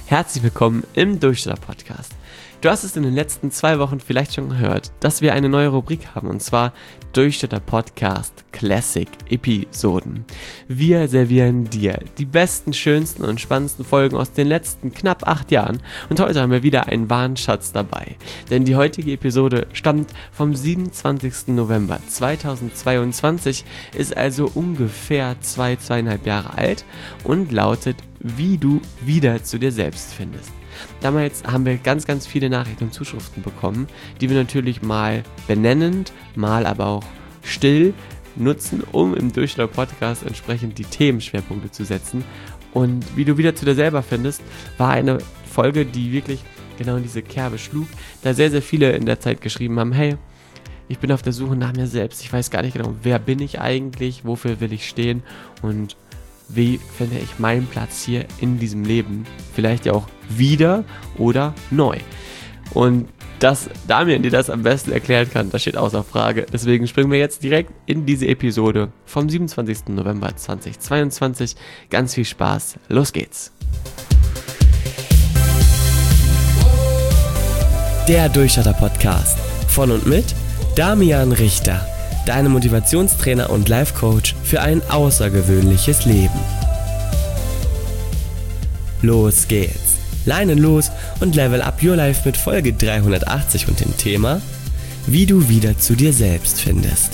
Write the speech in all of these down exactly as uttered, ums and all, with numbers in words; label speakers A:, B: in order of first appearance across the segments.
A: Herzlich willkommen im Durchstarter-Podcast. Du hast es in den letzten zwei Wochen vielleicht schon gehört, dass wir eine neue Rubrik haben, und zwar Durchstarter-Podcast Classic Episoden. Wir servieren dir die besten, schönsten und spannendsten Folgen aus den letzten knapp acht Jahren, und heute haben wir wieder einen wahren Schatz dabei. Denn die heutige Episode stammt vom siebenundzwanzigsten November zweitausendzweiundzwanzig, ist also ungefähr zwei, zweieinhalb Jahre alt und lautet: Wie du wieder zu dir selbst findest. Damals haben wir ganz, ganz viele Nachrichten und Zuschriften bekommen, die wir natürlich mal benennend, mal aber auch still nutzen, um im Durchstarter-Podcast entsprechend die Themenschwerpunkte zu setzen. Und wie du wieder zu dir selber findest, war eine Folge, die wirklich genau in diese Kerbe schlug, da sehr, sehr viele in der Zeit geschrieben haben: Hey, ich bin auf der Suche nach mir selbst, ich weiß gar nicht genau, wer bin ich eigentlich, wofür will ich stehen und wie finde ich meinen Platz hier in diesem Leben? Vielleicht ja auch wieder oder neu. Und dass Damian dir das am besten erklären kann, das steht außer Frage. Deswegen springen wir jetzt direkt in diese Episode vom siebenundzwanzigsten November zweitausendzweiundzwanzig. Ganz viel Spaß, los geht's!
B: Der Durchstarter-Podcast von und mit Damian Richter. Deine Motivationstrainer und Life-Coach für ein außergewöhnliches Leben. Los geht's! Leinen los und level up your life mit Folge dreihundertachtzig und dem Thema: Wie du wieder zu dir selbst findest.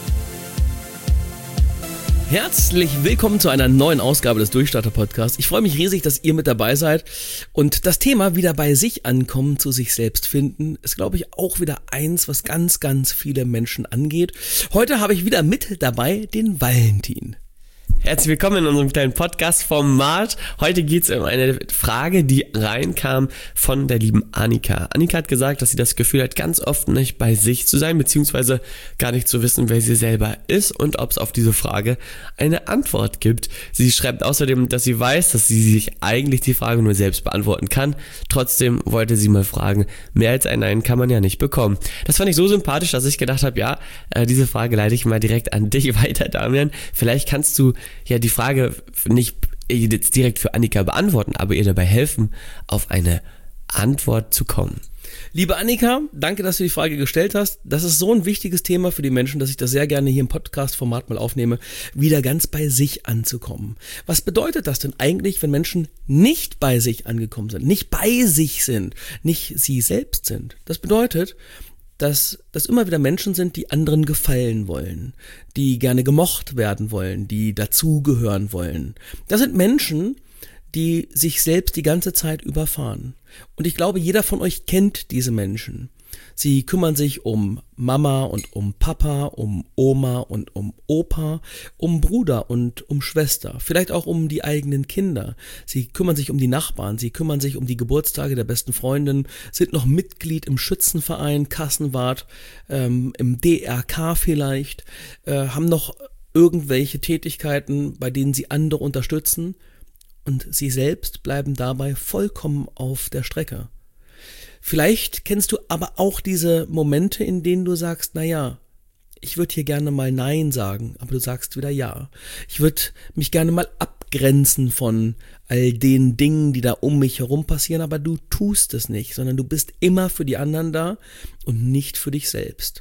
C: Herzlich willkommen zu einer neuen Ausgabe des Durchstarter-Podcasts. Ich freue mich riesig, dass ihr mit dabei seid. Und das Thema wieder bei sich ankommen, zu sich selbst finden, ist, glaube ich, auch wieder eins, was ganz, ganz viele Menschen angeht. Heute habe ich wieder mit dabei den Valentin.
B: Herzlich willkommen in unserem kleinen Podcast-Format. Heute geht es um eine Frage, die reinkam von der lieben Annika. Annika hat gesagt, dass sie das Gefühl hat, ganz oft nicht bei sich zu sein, beziehungsweise gar nicht zu wissen, wer sie selber ist und ob es auf diese Frage eine Antwort gibt. Sie schreibt außerdem, dass sie weiß, dass sie sich eigentlich die Frage nur selbst beantworten kann. Trotzdem wollte sie mal fragen, mehr als ein Nein kann man ja nicht bekommen. Das fand ich so sympathisch, dass ich gedacht habe, ja, äh, diese Frage leite ich mal direkt an dich weiter, Damian. Vielleicht kannst du ja die Frage nicht jetzt direkt für Annika beantworten, aber ihr dabei helfen, auf eine Antwort zu kommen.
C: Liebe Annika, danke, dass du die Frage gestellt hast. Das ist so ein wichtiges Thema für die Menschen, dass ich das sehr gerne hier im Podcast-Format mal aufnehme, wieder ganz bei sich anzukommen. Was bedeutet das denn eigentlich, wenn Menschen nicht bei sich angekommen sind, nicht bei sich sind, nicht sie selbst sind? Das bedeutet, dass das immer wieder Menschen sind, die anderen gefallen wollen, die gerne gemocht werden wollen, die dazugehören wollen. Das sind Menschen, die sich selbst die ganze Zeit überfahren. Und ich glaube, jeder von euch kennt diese Menschen. Sie kümmern sich um Mama und um Papa, um Oma und um Opa, um Bruder und um Schwester, vielleicht auch um die eigenen Kinder. Sie kümmern sich um die Nachbarn, sie kümmern sich um die Geburtstage der besten Freundin, sind noch Mitglied im Schützenverein, Kassenwart, ähm, im D R K vielleicht, äh, haben noch irgendwelche Tätigkeiten, bei denen sie andere unterstützen, und sie selbst bleiben dabei vollkommen auf der Strecke. Vielleicht kennst du aber auch diese Momente, in denen du sagst, na ja, ich würde hier gerne mal Nein sagen, aber du sagst wieder Ja. Ich würde mich gerne mal abgrenzen von all den Dingen, die da um mich herum passieren, aber du tust es nicht, sondern du bist immer für die anderen da und nicht für dich selbst.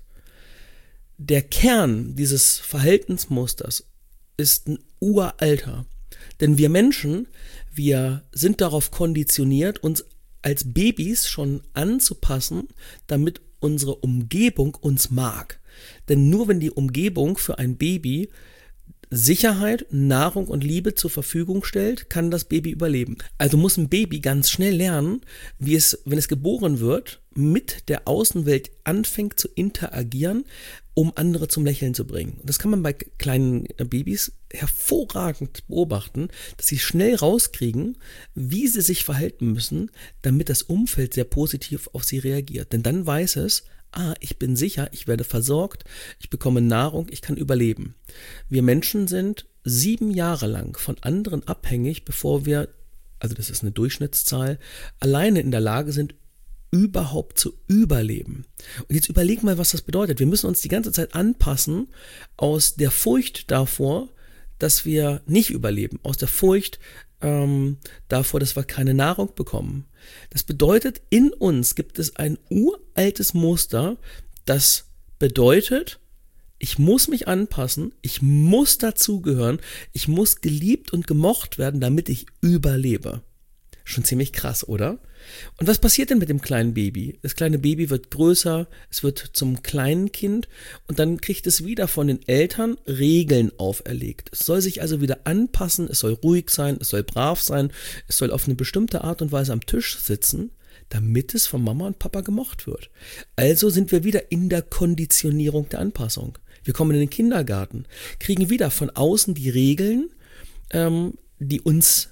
C: Der Kern dieses Verhaltensmusters ist ein uralter, denn wir Menschen, wir sind darauf konditioniert, uns als Babys schon anzupassen, damit unsere Umgebung uns mag. Denn nur wenn die Umgebung für ein Baby Sicherheit, Nahrung und Liebe zur Verfügung stellt, kann das Baby überleben. Also muss ein Baby ganz schnell lernen, wie es, wenn es geboren wird, mit der Außenwelt anfängt zu interagieren, um andere zum Lächeln zu bringen. Und das kann man bei kleinen Babys hervorragend beobachten, dass sie schnell rauskriegen, wie sie sich verhalten müssen, damit das Umfeld sehr positiv auf sie reagiert. Denn dann weiß es, ah, ich bin sicher, ich werde versorgt, ich bekomme Nahrung, ich kann überleben. Wir Menschen sind sieben Jahre lang von anderen abhängig, bevor wir, also das ist eine Durchschnittszahl, alleine in der Lage sind, überhaupt zu überleben. Und jetzt überleg mal, was das bedeutet. Wir müssen uns die ganze Zeit anpassen aus der Furcht davor, dass wir nicht überleben, aus der Furcht, ähm, davor, dass wir keine Nahrung bekommen. Das bedeutet, in uns gibt es ein uraltes Muster, das bedeutet, ich muss mich anpassen, ich muss dazugehören, ich muss geliebt und gemocht werden, damit ich überlebe. Schon ziemlich krass, oder? Und was passiert denn mit dem kleinen Baby? Das kleine Baby wird größer, es wird zum kleinen Kind und dann kriegt es wieder von den Eltern Regeln auferlegt. Es soll sich also wieder anpassen, es soll ruhig sein, es soll brav sein, es soll auf eine bestimmte Art und Weise am Tisch sitzen, damit es von Mama und Papa gemocht wird. Also sind wir wieder in der Konditionierung der Anpassung. Wir kommen in den Kindergarten, kriegen wieder von außen die Regeln, ähm, die uns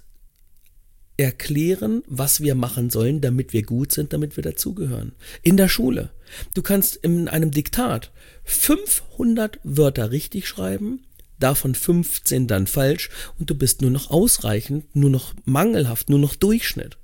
C: erklären, was wir machen sollen, damit wir gut sind, damit wir dazugehören. In der Schule. Du kannst in einem Diktat fünfhundert Wörter richtig schreiben, davon fünfzehn dann falsch und du bist nur noch ausreichend, nur noch mangelhaft, nur noch Durchschnitt.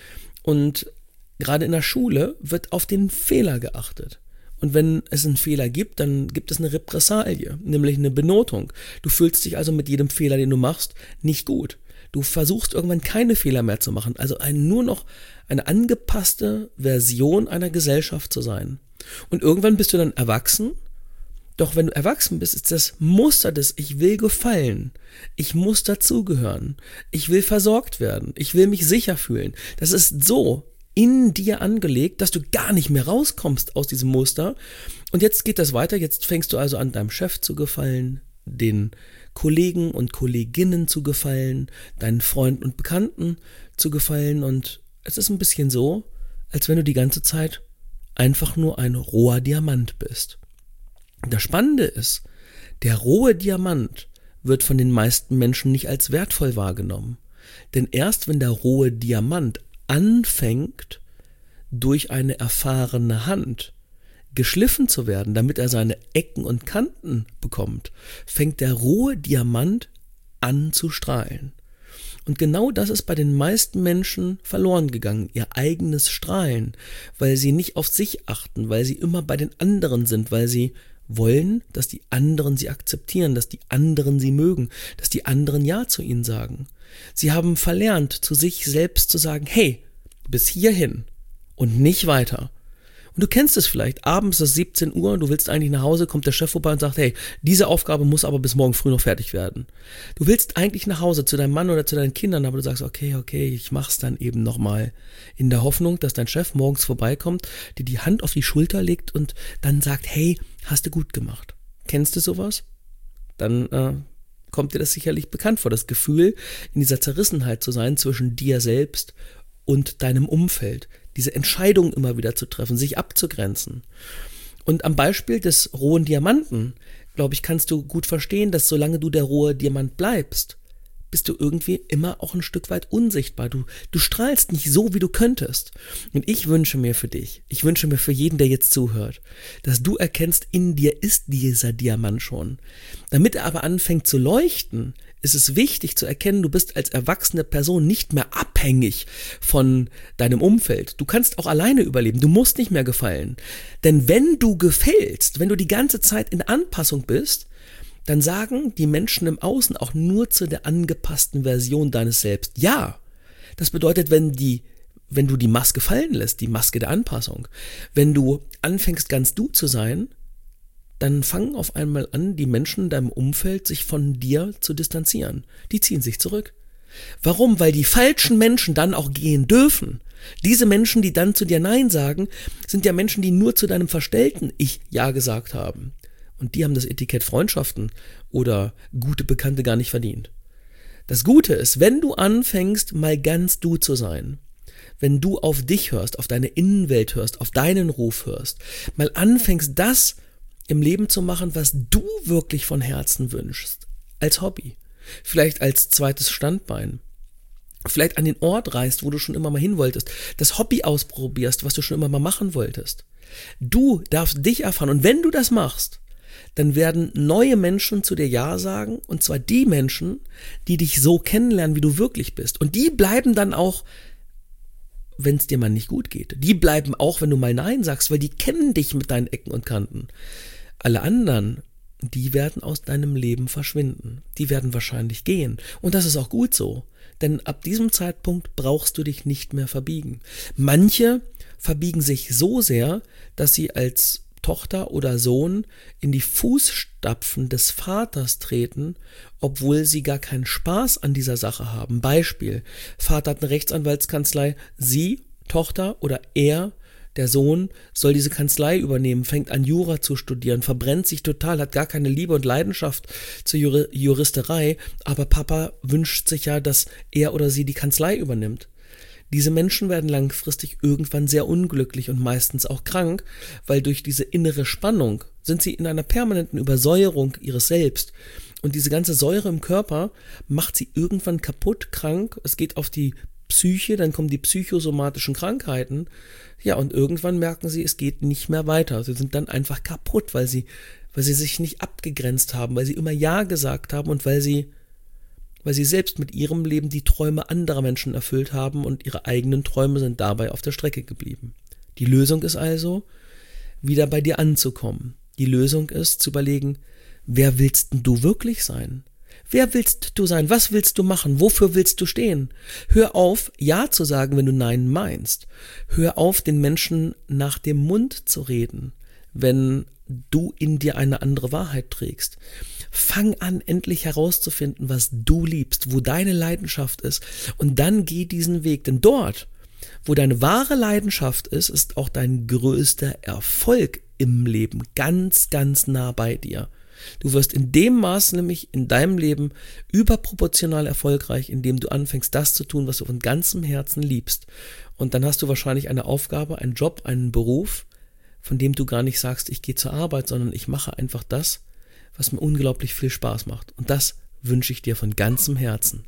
C: Und gerade in der Schule wird auf den Fehler geachtet. Und wenn es einen Fehler gibt, dann gibt es eine Repressalie, nämlich eine Benotung. Du fühlst dich also mit jedem Fehler, den du machst, nicht gut. Du versuchst irgendwann keine Fehler mehr zu machen, also ein, nur noch eine angepasste Version einer Gesellschaft zu sein. Und irgendwann bist du dann erwachsen, doch wenn du erwachsen bist, ist das Muster des Ich will gefallen, ich muss dazugehören, ich will versorgt werden, ich will mich sicher fühlen. Das ist so in dir angelegt, dass du gar nicht mehr rauskommst aus diesem Muster. Und jetzt geht das weiter, jetzt fängst du also an, deinem Chef zu gefallen, den Kollegen und Kolleginnen zu gefallen, deinen Freunden und Bekannten zu gefallen und es ist ein bisschen so, als wenn du die ganze Zeit einfach nur ein roher Diamant bist. Das Spannende ist, der rohe Diamant wird von den meisten Menschen nicht als wertvoll wahrgenommen, denn erst wenn der rohe Diamant anfängt, durch eine erfahrene Hand geschliffen zu werden, damit er seine Ecken und Kanten bekommt, fängt der rohe Diamant an zu strahlen. Und genau das ist bei den meisten Menschen verloren gegangen, ihr eigenes Strahlen, weil sie nicht auf sich achten, weil sie immer bei den anderen sind, weil sie wollen, dass die anderen sie akzeptieren, dass die anderen sie mögen, dass die anderen Ja zu ihnen sagen. Sie haben verlernt, zu sich selbst zu sagen, hey, bis hierhin und nicht weiter. Und du kennst es vielleicht, abends ist siebzehn Uhr, du willst eigentlich nach Hause, kommt der Chef vorbei und sagt, hey, diese Aufgabe muss aber bis morgen früh noch fertig werden. Du willst eigentlich nach Hause zu deinem Mann oder zu deinen Kindern, aber du sagst, okay, okay, ich mach's dann eben nochmal. In der Hoffnung, dass dein Chef morgens vorbeikommt, dir die Hand auf die Schulter legt und dann sagt, hey, hast du gut gemacht. Kennst du sowas? Dann äh, kommt dir das sicherlich bekannt vor, das Gefühl, in dieser Zerrissenheit zu sein zwischen dir selbst und deinem Umfeld. Diese Entscheidung immer wieder zu treffen, sich abzugrenzen. Und am Beispiel des rohen Diamanten, glaube ich, kannst du gut verstehen, dass solange du der rohe Diamant bleibst, bist du irgendwie immer auch ein Stück weit unsichtbar. Du, du strahlst nicht so, wie du könntest. Und ich wünsche mir für dich, ich wünsche mir für jeden, der jetzt zuhört, dass du erkennst, in dir ist dieser Diamant schon. Damit er aber anfängt zu leuchten, ist es wichtig zu erkennen, du bist als erwachsene Person nicht mehr abhängig von deinem Umfeld. Du kannst auch alleine überleben, du musst nicht mehr gefallen. Denn wenn du gefällst, wenn du die ganze Zeit in Anpassung bist, dann sagen die Menschen im Außen auch nur zu der angepassten Version deines Selbst ja. Das bedeutet, wenn die, wenn du die Maske fallen lässt, die Maske der Anpassung, wenn du anfängst ganz du zu sein, dann fangen auf einmal an, die Menschen in deinem Umfeld sich von dir zu distanzieren. Die ziehen sich zurück. Warum? Weil die falschen Menschen dann auch gehen dürfen. Diese Menschen, die dann zu dir Nein sagen, sind ja Menschen, die nur zu deinem verstellten Ich Ja gesagt haben. Und die haben das Etikett Freundschaften oder gute Bekannte gar nicht verdient. Das Gute ist, wenn du anfängst, mal ganz du zu sein, wenn du auf dich hörst, auf deine Innenwelt hörst, auf deinen Ruf hörst, mal anfängst, das im Leben zu machen, was du wirklich von Herzen wünschst, als Hobby, vielleicht als zweites Standbein, vielleicht an den Ort reist, wo du schon immer mal hin wolltest, das Hobby ausprobierst, was du schon immer mal machen wolltest. Du darfst dich erfahren und wenn du das machst, dann werden neue Menschen zu dir Ja sagen und zwar die Menschen, die dich so kennenlernen, wie du wirklich bist und die bleiben dann auch, wenn es dir mal nicht gut geht. Die bleiben auch, wenn du mal Nein sagst, weil die kennen dich mit deinen Ecken und Kanten. Alle anderen, die werden aus deinem Leben verschwinden. Die werden wahrscheinlich gehen. Und das ist auch gut so. denn ab diesem Zeitpunkt brauchst du dich nicht mehr verbiegen. Manche verbiegen sich so sehr, dass sie als Tochter oder Sohn in die Fußstapfen des Vaters treten, obwohl sie gar keinen Spaß an dieser Sache haben. Beispiel: Vater hat eine Rechtsanwaltskanzlei, sie, Tochter oder er, der Sohn, soll diese Kanzlei übernehmen, fängt an Jura zu studieren, verbrennt sich total, hat gar keine Liebe und Leidenschaft zur Jur- Juristerei, aber Papa wünscht sich ja, dass er oder sie die Kanzlei übernimmt. Diese Menschen werden langfristig irgendwann sehr unglücklich und meistens auch krank, weil durch diese innere Spannung sind sie in einer permanenten Übersäuerung ihres Selbst. Und diese ganze Säure im Körper macht sie irgendwann kaputt, krank. Es geht auf die Psyche, dann kommen die psychosomatischen Krankheiten. Ja, und irgendwann merken sie, es geht nicht mehr weiter. Sie sind dann einfach kaputt, weil sie, weil sie sich nicht abgegrenzt haben, weil sie immer Ja gesagt haben und weil sie weil sie selbst mit ihrem Leben die Träume anderer Menschen erfüllt haben und ihre eigenen Träume sind dabei auf der Strecke geblieben. Die Lösung ist also, wieder bei dir anzukommen. Die Lösung ist, zu überlegen, wer willst denn du wirklich sein? Wer willst du sein? Was willst du machen? Wofür willst du stehen? Hör auf, Ja zu sagen, wenn du Nein meinst. Hör auf, den Menschen nach dem Mund zu reden, wenn du in dir eine andere Wahrheit trägst. Fang an, endlich herauszufinden, was du liebst, wo deine Leidenschaft ist, und dann geh diesen Weg, denn dort, wo deine wahre Leidenschaft ist, ist auch dein größter Erfolg im Leben ganz, ganz nah bei dir. Du wirst in dem Maß nämlich in deinem Leben überproportional erfolgreich, indem du anfängst, das zu tun, was du von ganzem Herzen liebst. Und dann hast du wahrscheinlich eine Aufgabe, einen Job, einen Beruf, von dem du gar nicht sagst, ich gehe zur Arbeit, sondern ich mache einfach das, was mir unglaublich viel Spaß macht. Und das wünsche ich dir von ganzem Herzen.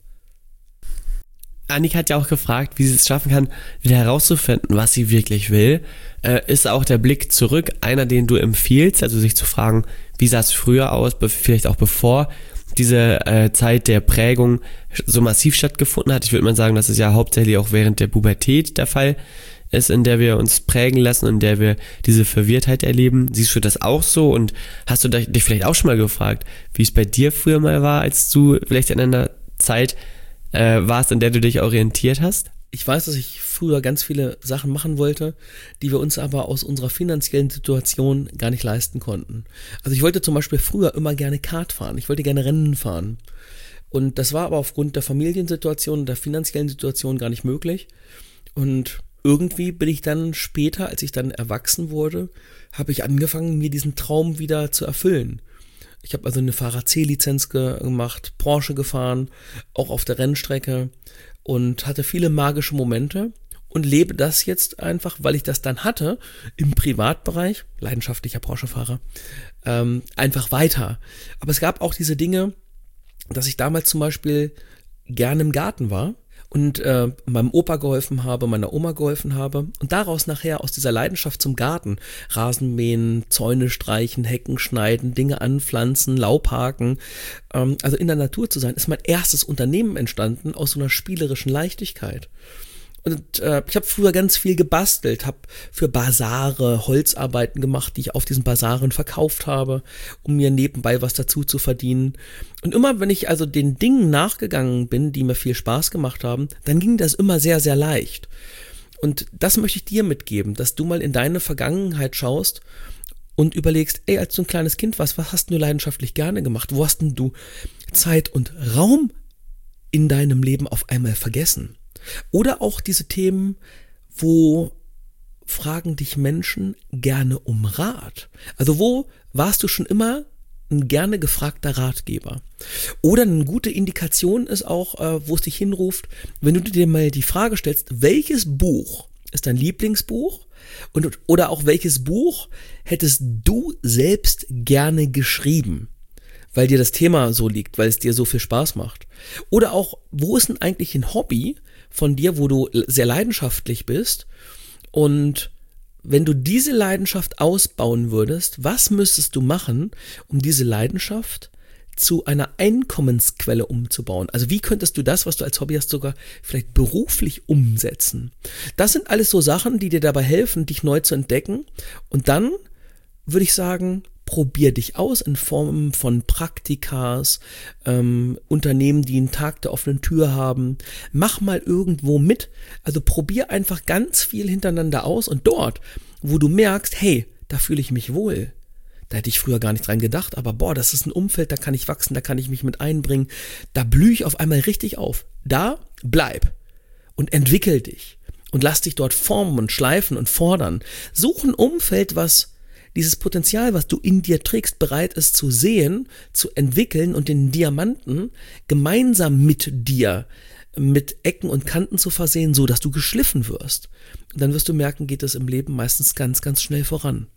B: Annika hat ja auch gefragt, wie sie es schaffen kann, wieder herauszufinden, was sie wirklich will. Äh, ist auch der Blick zurück einer, den du empfiehlst, also sich zu fragen, wie sah es früher aus, be- vielleicht auch bevor diese äh, Zeit der Prägung so massiv stattgefunden hat. Ich würde mal sagen, das ist ja hauptsächlich auch während der Pubertät der Fall ist, in der wir uns prägen lassen und in der wir diese Verwirrtheit erleben. Siehst du das auch so, und hast du dich vielleicht auch schon mal gefragt, wie es bei dir früher mal war, als du vielleicht in einer Zeit äh, warst, in der du dich orientiert hast?
C: Ich weiß, dass ich früher ganz viele Sachen machen wollte, die wir uns aber aus unserer finanziellen Situation gar nicht leisten konnten. Also ich wollte zum Beispiel früher immer gerne Kart fahren, ich wollte gerne Rennen fahren. Und das war aber aufgrund der Familiensituation und der finanziellen Situation gar nicht möglich. Und irgendwie bin ich dann später, als ich dann erwachsen wurde, habe ich angefangen, mir diesen Traum wieder zu erfüllen. Ich habe also eine Fahrer-C-Lizenz ge- gemacht, Porsche gefahren, auch auf der Rennstrecke, und hatte viele magische Momente und lebe das jetzt einfach, weil ich das dann hatte, im Privatbereich, leidenschaftlicher Porsche-Fahrer, ähm, einfach weiter. Aber es gab auch diese Dinge, dass ich damals zum Beispiel gerne im Garten war und äh, meinem Opa geholfen habe, meiner Oma geholfen habe und daraus nachher aus dieser Leidenschaft zum Garten, Rasenmähen, Zäune streichen, Hecken schneiden, Dinge anpflanzen, Laub haken, ähm, also in der Natur zu sein, ist mein erstes Unternehmen entstanden aus so einer spielerischen Leichtigkeit. Und äh, ich habe früher ganz viel gebastelt, habe für Basare Holzarbeiten gemacht, die ich auf diesen Basaren verkauft habe, um mir nebenbei was dazu zu verdienen. Und immer, wenn ich also den Dingen nachgegangen bin, die mir viel Spaß gemacht haben, dann ging das immer sehr, sehr leicht. Und das möchte ich dir mitgeben, dass du mal in deine Vergangenheit schaust und überlegst, ey, als du ein kleines Kind warst, was hast du leidenschaftlich gerne gemacht? Wo hast denn du Zeit und Raum in deinem Leben auf einmal vergessen? Oder auch diese Themen, wo fragen dich Menschen gerne um Rat? Also wo warst du schon immer ein gerne gefragter Ratgeber? Oder eine gute Indikation ist auch, äh, wo es dich hinruft, wenn du dir mal die Frage stellst, welches Buch ist dein Lieblingsbuch? Und, oder auch welches Buch hättest du selbst gerne geschrieben? Weil dir das Thema so liegt, weil es dir so viel Spaß macht. Oder auch, wo ist denn eigentlich ein Hobby von dir, wo du sehr leidenschaftlich bist, und wenn du diese Leidenschaft ausbauen würdest, was müsstest du machen, um diese Leidenschaft zu einer Einkommensquelle umzubauen? Also wie könntest du das, was du als Hobby hast, sogar vielleicht beruflich umsetzen? Das sind alles so Sachen, die dir dabei helfen, dich neu zu entdecken, und dann würde ich sagen, probier dich aus in Form von Praktikas, ähm, Unternehmen, die einen Tag der offenen Tür haben. Mach mal irgendwo mit. Also probier einfach ganz viel hintereinander aus und dort, wo du merkst, hey, da fühle ich mich wohl. Da hätte ich früher gar nicht dran gedacht, aber boah, das ist ein Umfeld, da kann ich wachsen, da kann ich mich mit einbringen. Da blühe ich auf einmal richtig auf. Da bleib und entwickel dich und lass dich dort formen und schleifen und fordern. Such ein Umfeld, was dieses Potenzial, was du in dir trägst, bereit ist zu sehen, zu entwickeln und den Diamanten gemeinsam mit dir mit Ecken und Kanten zu versehen, so dass du geschliffen wirst. Und dann wirst du merken, geht es im Leben meistens ganz, ganz schnell voran.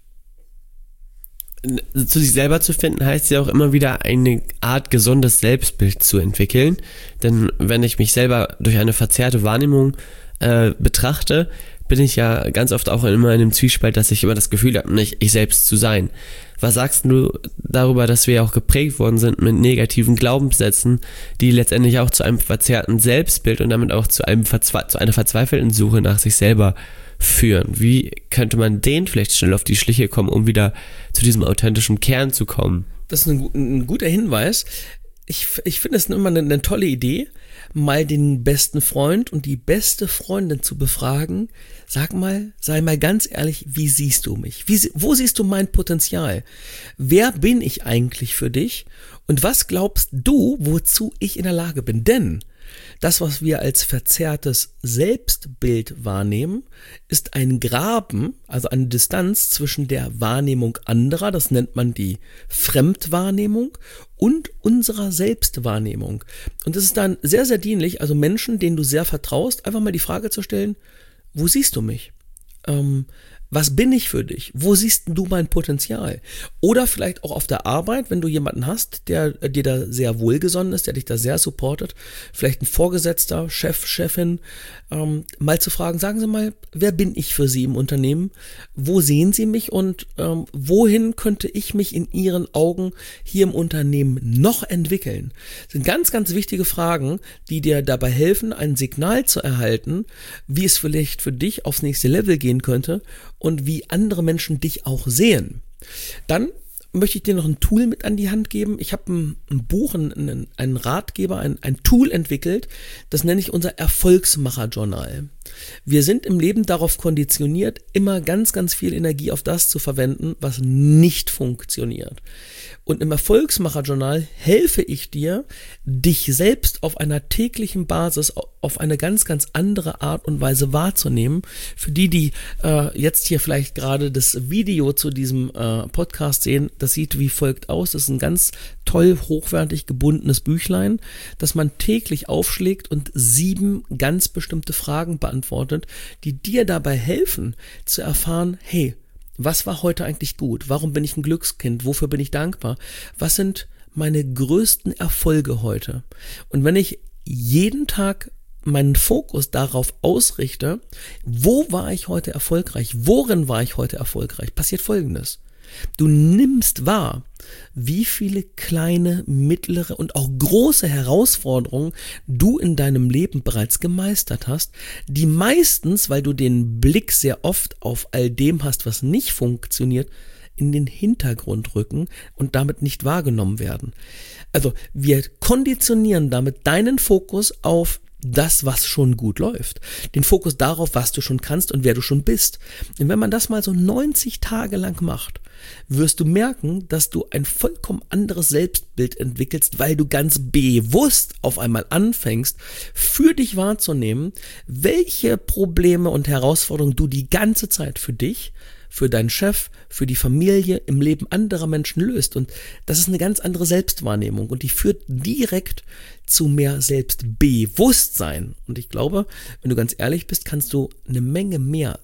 B: Zu sich selber zu finden, heißt ja auch immer wieder eine Art gesundes Selbstbild zu entwickeln. Denn wenn ich mich selber durch eine verzerrte Wahrnehmung äh, betrachte, bin ich ja ganz oft auch immer in einem Zwiespalt, dass ich immer das Gefühl habe, nicht ich selbst zu sein. Was sagst du darüber, dass wir auch geprägt worden sind mit negativen Glaubenssätzen, die letztendlich auch zu einem verzerrten Selbstbild und damit auch zu einem Verzwe- zu einer verzweifelten Suche nach sich selber führen? Wie könnte man denen vielleicht schnell auf die Schliche kommen, um wieder zu diesem authentischen Kern zu kommen?
C: Das ist ein, ein guter Hinweis. Ich, ich finde es immer eine, eine tolle Idee, mal den besten Freund und die beste Freundin zu befragen. Sag mal, sei mal ganz ehrlich, wie siehst du mich? Wie, wo siehst du mein Potenzial? Wer bin ich eigentlich für dich? Und was glaubst du, wozu ich in der Lage bin? Denn das, was wir als verzerrtes Selbstbild wahrnehmen, ist ein Graben, also eine Distanz zwischen der Wahrnehmung anderer, das nennt man die Fremdwahrnehmung, und unserer Selbstwahrnehmung. Und es ist dann sehr, sehr dienlich, also Menschen, denen du sehr vertraust, einfach mal die Frage zu stellen, wo siehst du mich? Ähm, Was bin ich für dich? Wo siehst du mein Potenzial? Oder vielleicht auch auf der Arbeit, wenn du jemanden hast, der dir da sehr wohlgesonnen ist, der dich da sehr supportet, vielleicht ein Vorgesetzter, Chef, Chefin, ähm, mal zu fragen, sagen Sie mal, wer bin ich für Sie im Unternehmen? Wo sehen Sie mich und ähm, wohin könnte ich mich in Ihren Augen hier im Unternehmen noch entwickeln? Das sind ganz, ganz wichtige Fragen, die dir dabei helfen, ein Signal zu erhalten, wie es vielleicht für dich aufs nächste Level gehen könnte und wie andere Menschen dich auch sehen. Dann möchte ich dir noch ein Tool mit an die Hand geben. Ich habe ein, ein Buch, einen, einen Ratgeber, ein, ein Tool entwickelt, das nenne ich unser Erfolgsmacher-Journal. Wir sind im Leben darauf konditioniert, immer ganz, ganz viel Energie auf das zu verwenden, was nicht funktioniert. Und im Erfolgsmacher-Journal helfe ich dir, dich selbst auf einer täglichen Basis auf eine ganz, ganz andere Art und Weise wahrzunehmen. Für die, die äh, jetzt hier vielleicht gerade das Video zu diesem äh, Podcast sehen, das sieht wie folgt aus. Das ist ein ganz toll, hochwertig gebundenes Büchlein, das man täglich aufschlägt und sieben ganz bestimmte Fragen beantwortet, die dir dabei helfen zu erfahren, hey, was war heute eigentlich gut? Warum bin ich ein Glückskind? Wofür bin ich dankbar? Was sind meine größten Erfolge heute? Und wenn ich jeden Tag meinen Fokus darauf ausrichte, wo war ich heute erfolgreich? Worin war ich heute erfolgreich? Passiert Folgendes. Du nimmst wahr, wie viele kleine, mittlere und auch große Herausforderungen du in deinem Leben bereits gemeistert hast, die meistens, weil du den Blick sehr oft auf all dem hast, was nicht funktioniert, in den Hintergrund rücken und damit nicht wahrgenommen werden. Also wir konditionieren damit deinen Fokus auf das, was schon gut läuft. Den Fokus darauf, was du schon kannst und wer du schon bist. Und wenn man das mal so neunzig Tage lang macht, wirst du merken, dass du ein vollkommen anderes Selbstbild entwickelst, weil du ganz bewusst auf einmal anfängst, für dich wahrzunehmen, welche Probleme und Herausforderungen du die ganze Zeit für dich, für deinen Chef, für die Familie, im Leben anderer Menschen löst. Und das ist eine ganz andere Selbstwahrnehmung und die führt direkt zu mehr Selbstbewusstsein. Und ich glaube, wenn du ganz ehrlich bist, kannst du eine Menge mehr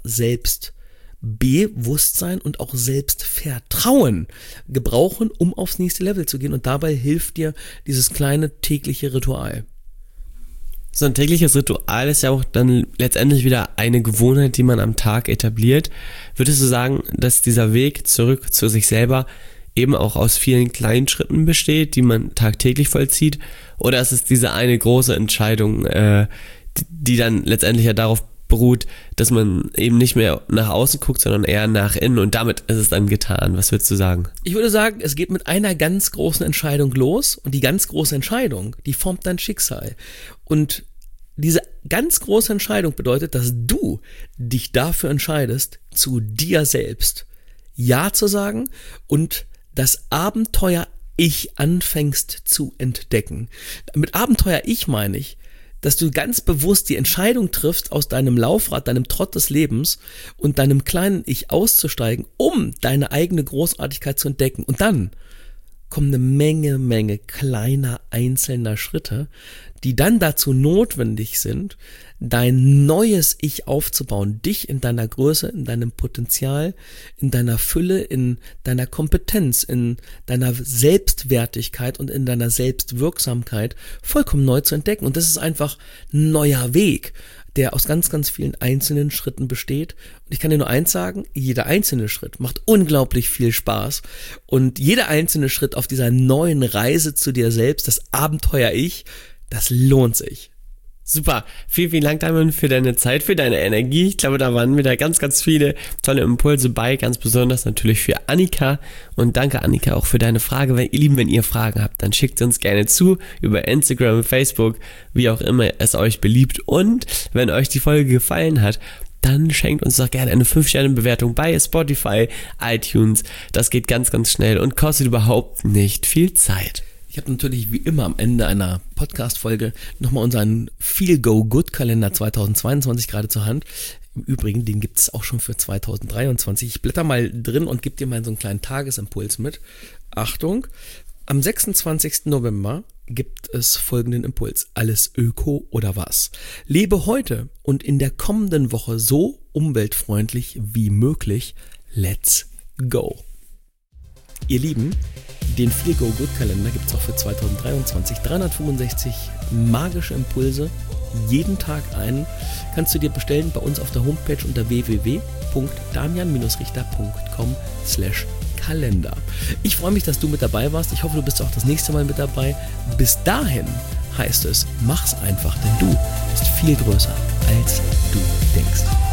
C: Selbstbewusstsein und auch Selbstvertrauen gebrauchen, um aufs nächste Level zu gehen. Und dabei hilft dir dieses kleine tägliche Ritual.
B: So ein tägliches Ritual ist ja auch dann letztendlich wieder eine Gewohnheit, die man am Tag etabliert. Würdest du sagen, dass dieser Weg zurück zu sich selber eben auch aus vielen kleinen Schritten besteht, die man tagtäglich vollzieht? Oder ist es diese eine große Entscheidung, äh, die, die dann letztendlich ja darauf beruht, dass man eben nicht mehr nach außen guckt, sondern eher nach innen und damit ist es dann getan. Was würdest du sagen?
C: Ich würde sagen, es geht mit einer ganz großen Entscheidung los und die ganz große Entscheidung, die formt dein Schicksal. Und diese ganz große Entscheidung bedeutet, dass du dich dafür entscheidest, zu dir selbst Ja zu sagen und das Abenteuer Ich anfängst zu entdecken. Mit Abenteuer Ich meine ich, dass du ganz bewusst die Entscheidung triffst, aus deinem Laufrad, deinem Trott des Lebens und deinem kleinen Ich auszusteigen, um deine eigene Großartigkeit zu entdecken. Und dann kommen eine Menge, Menge kleiner einzelner Schritte, die dann dazu notwendig sind, dein neues Ich aufzubauen, dich in deiner Größe, in deinem Potenzial, in deiner Fülle, in deiner Kompetenz, in deiner Selbstwertigkeit und in deiner Selbstwirksamkeit vollkommen neu zu entdecken. Und das ist einfach ein neuer Weg, der aus ganz, ganz vielen einzelnen Schritten besteht. Und ich kann dir nur eins sagen, jeder einzelne Schritt macht unglaublich viel Spaß. Und jeder einzelne Schritt auf dieser neuen Reise zu dir selbst, das Abenteuer Ich, das lohnt sich.
B: Super, vielen, vielen Dank, Damian, für deine Zeit, für deine Energie. Ich glaube, da waren wieder ganz, ganz viele tolle Impulse bei, ganz besonders natürlich für Annika. Und danke, Annika, auch für deine Frage. Wenn ihr Lieben, wenn ihr Fragen habt, dann schickt sie uns gerne zu über Instagram, Facebook, wie auch immer es euch beliebt. Und wenn euch die Folge gefallen hat, dann schenkt uns doch gerne eine fünf Sterne Bewertung bei Spotify, iTunes. Das geht ganz, ganz schnell und kostet überhaupt nicht viel Zeit.
C: Ich habe natürlich wie immer am Ende einer Podcast-Folge nochmal unseren Feel-Go-Good-Kalender zweitausendzweiundzwanzig gerade zur Hand. Im Übrigen, den gibt es auch schon für zweitausenddreiundzwanzig. Ich blätter mal drin und gebe dir mal so einen kleinen Tagesimpuls mit. Achtung, am sechsundzwanzigsten November gibt es folgenden Impuls. Alles Öko oder was? Lebe heute und in der kommenden Woche so umweltfreundlich wie möglich. Let's go! Ihr Lieben, den Feel-Go-Good-Kalender gibt es auch für zweitausenddreiundzwanzig. dreihundertfünfundsechzig magische Impulse, jeden Tag einen. Kannst du dir bestellen bei uns auf der Homepage unter w w w punkt damian richter punkt com slash Kalender. Ich freue mich, dass du mit dabei warst. Ich hoffe, du bist auch das nächste Mal mit dabei. Bis dahin heißt es, mach's einfach, denn du bist viel größer, als du denkst.